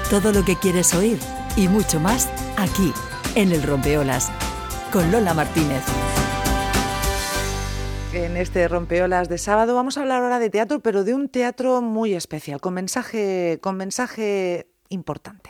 Todo lo que quieres oír y mucho más aquí, en El Rompeolas, con Lola Martínez. En este Rompeolas de sábado vamos a hablar ahora de teatro, pero de un teatro muy especial, con mensaje importante.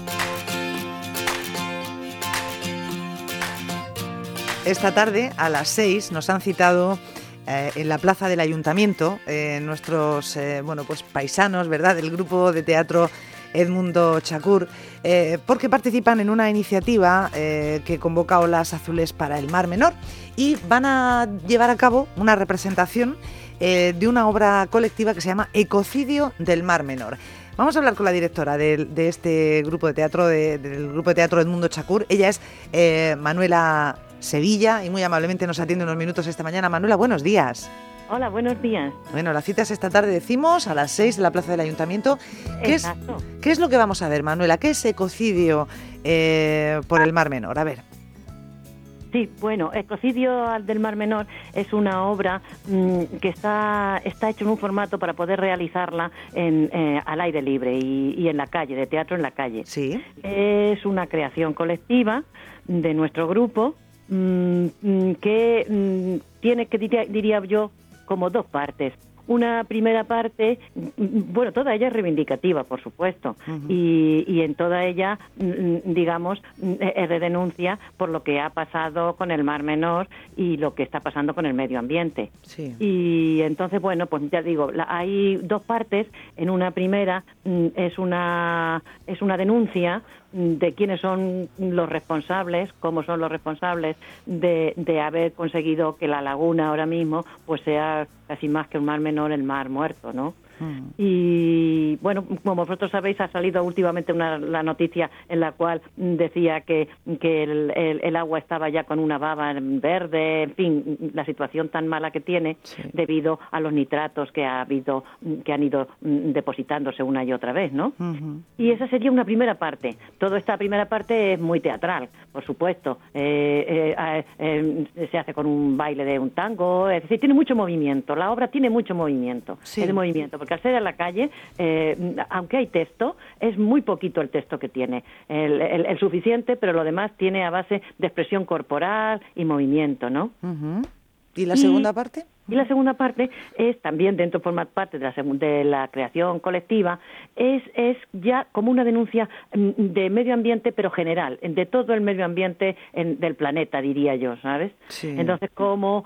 Esta tarde, a las 6, nos han citado en la plaza del Ayuntamiento nuestros paisanos, ¿verdad?, del grupo de teatro Edmundo Chacur, porque participan en una iniciativa que convoca Olas Azules para el Mar Menor y van a llevar a cabo una representación de una obra colectiva que se llama Ecocidio del Mar Menor. Vamos a hablar con la directora de este grupo de teatro, del grupo de teatro Edmundo Chacur. Ella es Manuela Sevilla y muy amablemente nos atiende unos minutos esta mañana. Manuela, buenos días. Hola, buenos días. Bueno, la cita es esta tarde, decimos, a las 6 en la plaza del Ayuntamiento. Exacto. ¿Qué es lo que vamos a ver, Manuela? ¿Qué es Ecocidio por el Mar Menor? A ver. Sí, bueno, Ecocidio del Mar Menor es una obra que está hecha en un formato para poder realizarla al aire libre y en la calle, de teatro en la calle. Sí. Es una creación colectiva de nuestro grupo que tiene, diría yo, como dos partes. Una primera parte, bueno, toda ella es reivindicativa, por supuesto, y en toda ella, digamos, es de denuncia por lo que ha pasado con el Mar Menor y lo que está pasando con el medio ambiente. Sí. Y entonces, bueno, pues ya digo, hay dos partes. En una primera es una denuncia de quiénes son los responsables, cómo son los responsables de haber conseguido que la laguna ahora mismo pues sea casi más que un mar menor, el mar muerto, ¿no? Y bueno, como vosotros sabéis, ha salido últimamente la noticia en la cual decía que el agua estaba ya con una baba verde, en fin, la situación tan mala que tiene, sí, debido a los nitratos que han ido depositándose una y otra vez, ¿no? Y esa sería una primera parte. Toda esta primera parte es muy teatral, por supuesto. Se hace con un baile de un tango, es decir, tiene mucho movimiento. La obra tiene mucho movimiento, sí, es movimiento, porque al ser en la calle, aunque hay texto, es muy poquito el texto que tiene, el suficiente, pero lo demás tiene a base de expresión corporal y movimiento, ¿no? ¿Y la segunda parte? Y la segunda parte es también, forma parte de la creación colectiva, es ya como una denuncia de medio ambiente, pero general, de todo el medio ambiente del planeta, diría yo, ¿sabes? Sí. Entonces, cómo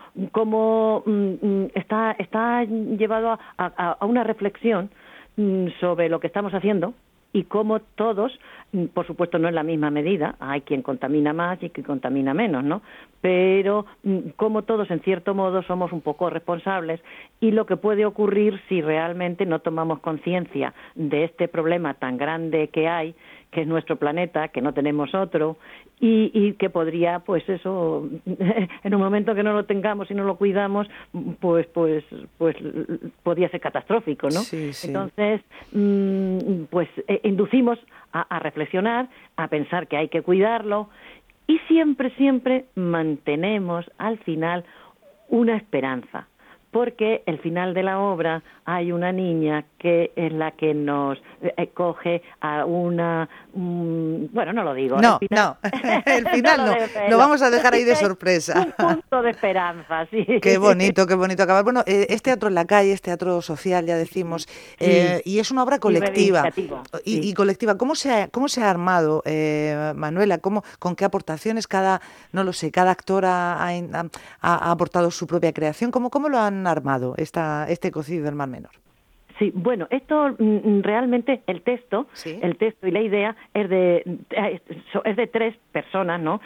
está llevado a una reflexión sobre lo que estamos haciendo, y cómo todos, por supuesto no en la misma medida, hay quien contamina más y quien contamina menos, ¿no? Pero cómo todos en cierto modo somos un poco responsables y lo que puede ocurrir si realmente no tomamos conciencia de este problema tan grande que hay, que es nuestro planeta, que no tenemos otro, y que podría, pues eso, en un momento que no lo tengamos y no lo cuidamos, pues podría ser catastrófico, ¿no? Sí, sí. Entonces, inducimos a reflexionar, a pensar que hay que cuidarlo, y siempre mantenemos al final una esperanza. Porque el final de la obra hay una niña que es la que nos coge a una... bueno, no lo digo. No, el final no. Lo vamos a dejar ahí de sorpresa. Un punto de esperanza, sí. Qué bonito acabar. Bueno, es teatro en la calle, es teatro social, ya decimos, y es una obra colectiva. Y colectiva. ¿Cómo se ha armado, Manuela? ¿Con qué aportaciones? Cada actor ha aportado su propia creación. ¿Cómo lo han armado este Ecocidio del Mar Menor? Sí, bueno, esto realmente el texto y la idea es de tres personas, ¿no?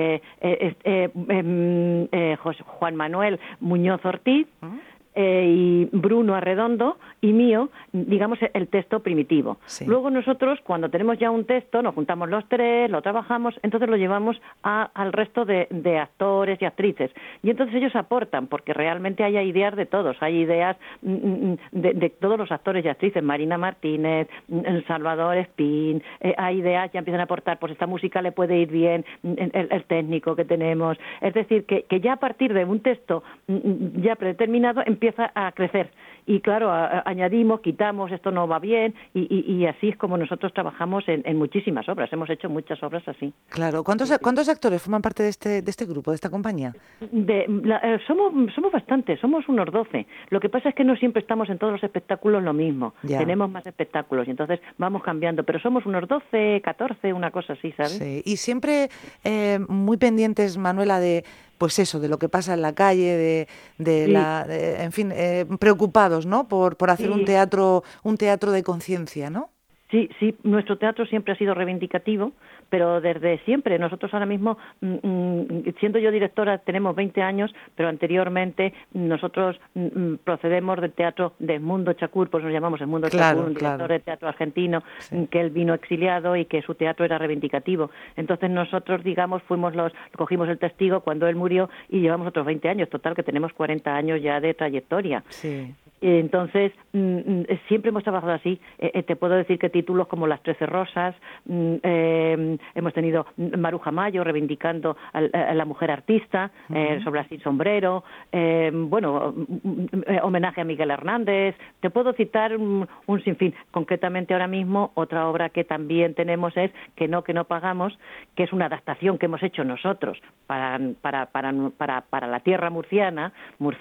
Juan Manuel Muñoz Ortiz, y Bruno Arredondo y mío, digamos, el texto primitivo. Sí. Luego nosotros, cuando tenemos ya un texto, nos juntamos los tres, lo trabajamos, entonces lo llevamos al resto de actores y actrices. Y entonces ellos aportan, porque realmente hay ideas de todos, hay ideas de todos los actores y actrices, Marina Martínez, Salvador Espín, hay ideas, ya empiezan a aportar, pues esta música le puede ir bien, el técnico que tenemos. Es decir, que ya a partir de un texto ya predeterminado empieza a crecer y claro, añadimos, quitamos, esto no va bien, y así es como nosotros trabajamos en muchísimas obras. Hemos hecho muchas obras así. Claro. ¿Cuántos actores forman parte de este grupo, de esta compañía? Somos bastantes, somos unos 12. Lo que pasa es que no siempre estamos en todos los espectáculos lo mismo. Ya. Tenemos más espectáculos y entonces vamos cambiando, pero somos unos 12, 14, una cosa así, ¿sabes? Sí. Y siempre muy pendientes, Manuela, de pues eso, de lo que pasa en la calle, en fin, preocupados, ¿no? Por hacer un teatro de conciencia, ¿no? Sí, nuestro teatro siempre ha sido reivindicativo, pero desde siempre. Nosotros ahora mismo, siendo yo directora, tenemos 20 años, pero anteriormente nosotros procedemos del teatro de Edmundo Chacur, pues nos llamamos Edmundo Chacur, un director de teatro argentino, que él vino exiliado y que su teatro era reivindicativo. Entonces nosotros, digamos, cogimos el testigo cuando él murió y llevamos otros 20 años, total que tenemos 40 años ya de trayectoria. Sí. Entonces, siempre hemos trabajado así. Te puedo decir que títulos como Las 13 Rosas, hemos tenido Maruja Mayo reivindicando a la mujer artista, sobre Sin Sombrero, homenaje a Miguel Hernández. Te puedo citar un sinfín. Concretamente ahora mismo, otra obra que también tenemos es Que no pagamos, que es una adaptación que hemos hecho nosotros para la tierra murciana,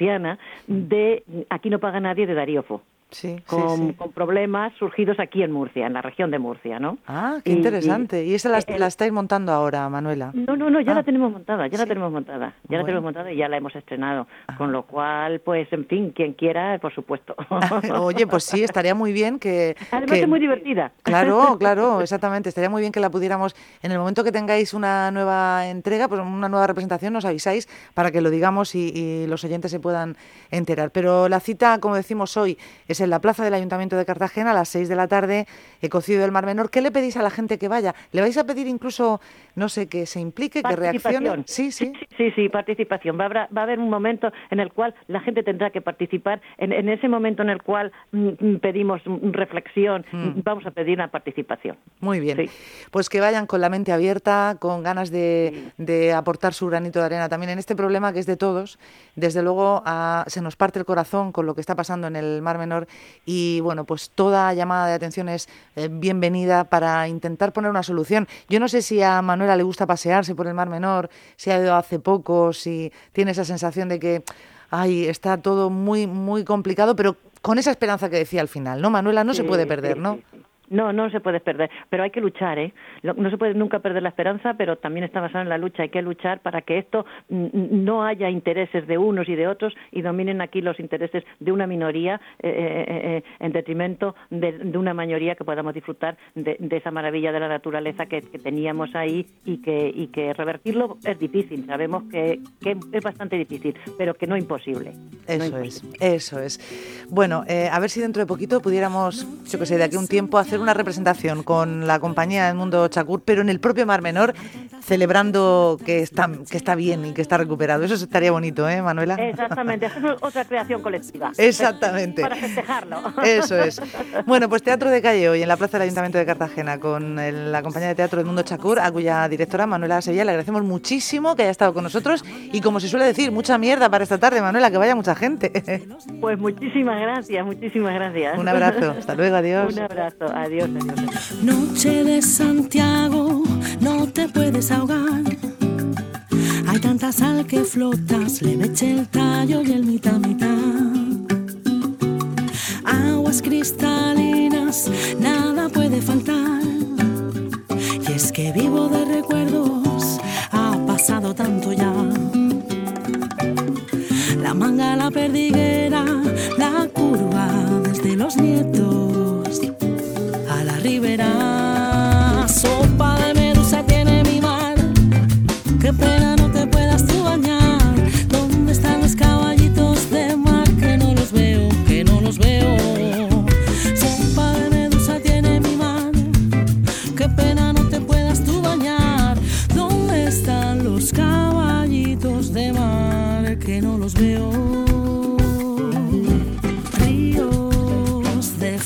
de Aquí no paga nadie, de Darío Fo. Con problemas surgidos aquí en Murcia, en la región de Murcia, ¿no? Ah, qué interesante. ¿Y esa la estáis montando ahora, Manuela? No, ya la tenemos montada, la tenemos montada y ya la hemos estrenado. Con lo cual, pues, en fin, quien quiera, por supuesto. Oye, pues sí, estaría muy bien que... Además es muy divertida. Claro, exactamente. Estaría muy bien que la pudiéramos, en el momento que tengáis una nueva entrega, pues una nueva representación, nos avisáis para que lo digamos y los oyentes se puedan enterar. Pero la cita, como decimos hoy, es en la plaza del Ayuntamiento de Cartagena a las 6 de la tarde, Cocido del Mar Menor. ¿Qué le pedís a la gente que vaya? ¿Le vais a pedir incluso, no sé, que se implique, que reaccione? Sí, participación. Va a haber un momento en el cual la gente tendrá que participar. En ese momento en el cual pedimos reflexión, vamos a pedir una participación. Muy bien. Sí. Pues que vayan con la mente abierta, con ganas de aportar su granito de arena también en este problema que es de todos. Desde luego se nos parte el corazón con lo que está pasando en el Mar Menor. Y bueno, pues toda llamada de atención es bienvenida para intentar poner una solución. Yo no sé si a Manuela le gusta pasearse por el Mar Menor, si ha ido hace poco, si tiene esa sensación de que está todo muy, muy complicado, pero con esa esperanza que decía al final, ¿no, Manuela? No se puede perder, ¿no? Sí. No se puede perder, pero hay que luchar, ¿eh? No se puede nunca perder la esperanza, pero también está basado en la lucha. Hay que luchar para que esto no haya intereses de unos y de otros y dominen aquí los intereses de una minoría en detrimento de una mayoría, que podamos disfrutar de esa maravilla de la naturaleza que teníamos ahí y que revertirlo es difícil. Sabemos que es bastante difícil, pero que no imposible. Eso es. Bueno, a ver si dentro de poquito pudiéramos, yo que sé, de aquí a un tiempo hacer una representación con la compañía Edmundo Chacur, pero en el propio Mar Menor, celebrando que está bien y que está recuperado. Eso estaría bonito, ¿eh, Manuela? Exactamente, hacemos otra creación colectiva. Exactamente. Para festejarlo. Eso es. Bueno, pues Teatro de Calle hoy en la plaza del Ayuntamiento de Cartagena con la compañía de teatro Edmundo Chacur, a cuya directora Manuela Sevilla le agradecemos muchísimo que haya estado con nosotros y, como se suele decir, mucha mierda para esta tarde, Manuela, que vaya mucha gente. Pues muchísimas gracias. Un abrazo, hasta luego, adiós. Un abrazo, adiós. Noche de Santiago, no te puedes ahogar. Hay tanta sal que flotas, le eché el tallo y el mitad. Aguas cristalinas, nada puede faltar. Y es que vivo de recuerdos, ha pasado tanto ya. La manga, la perdiguera, la curva desde los nietos a la ribera. Sopa de medusa tiene mi mar, qué pena no te puedas tú bañar. ¿Dónde están los caballitos de mar? Que no los veo. Sopa de medusa tiene mi mar, qué pena no te puedas tú bañar. ¿Dónde están los caballitos de mar? Que no los veo. Ríos de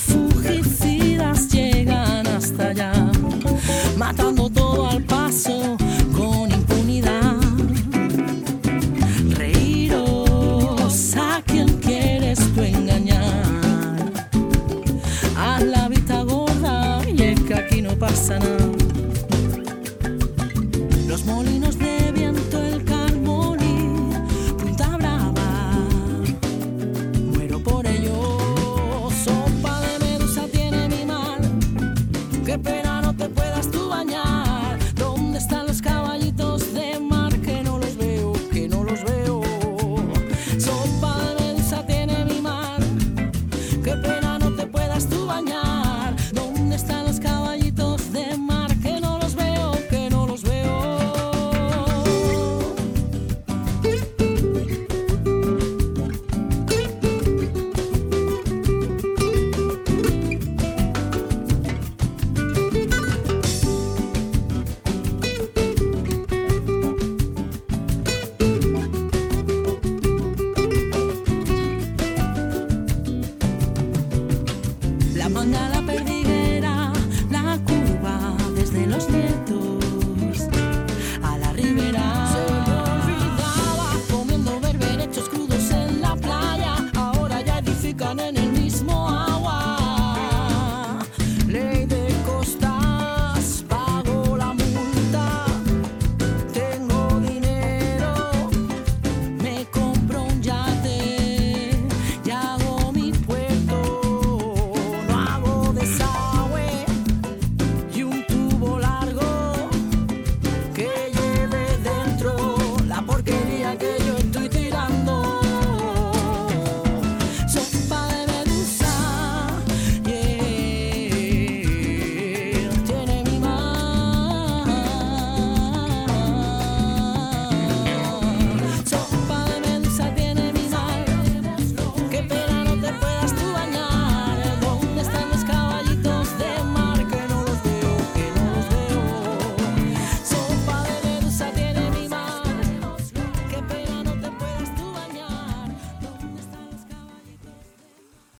La manga, la perdiguera, la curva desde los nietos a la ribera. Se me olvidaba comiendo berberechos crudos en la playa. Ahora ya edifican en el mismo área.